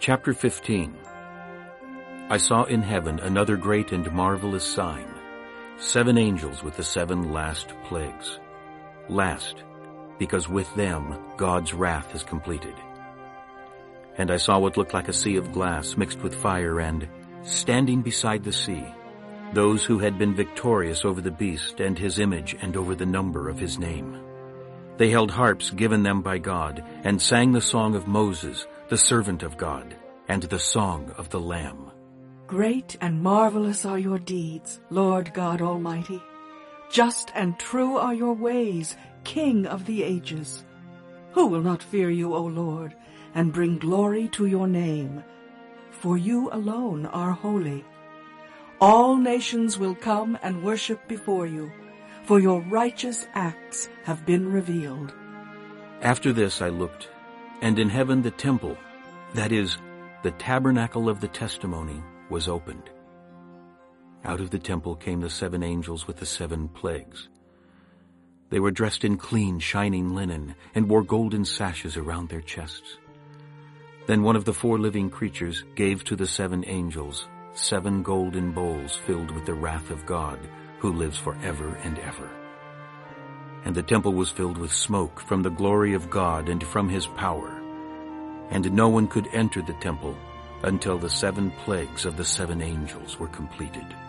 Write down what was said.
Chapter 15. I saw in heaven another great and marvelous sign, 7 angels with the 7 last plagues. Last, because with them God's wrath is completed. And I saw what looked like a sea of glass mixed with fire, and, standing beside the sea, those who had been victorious over the beast and his image and over the number of his name. They held harps given them by God, and sang the song of Moses, the servant of God, and the song of the Lamb. Great and marvelous are your deeds, Lord God Almighty. Just and true are your ways, King of the ages. Who will not fear you, O Lord, and bring glory to your name? For you alone are holy. All nations will come and worship before you, for your righteous acts have been revealed. After this I looked, and in heaven the temple, that is, the tabernacle of the testimony, was opened. Out of the temple came the 7 angels with the 7 plagues. They were dressed in clean, shining linen, and wore golden sashes around their chests. Then one of the 4 living creatures gave to the 7 angels 7 golden bowls filled with the wrath of God, who lives forever and ever. And the temple was filled with smoke from the glory of God and from his power. And no one could enter the temple until the 7 plagues of the 7 angels were completed.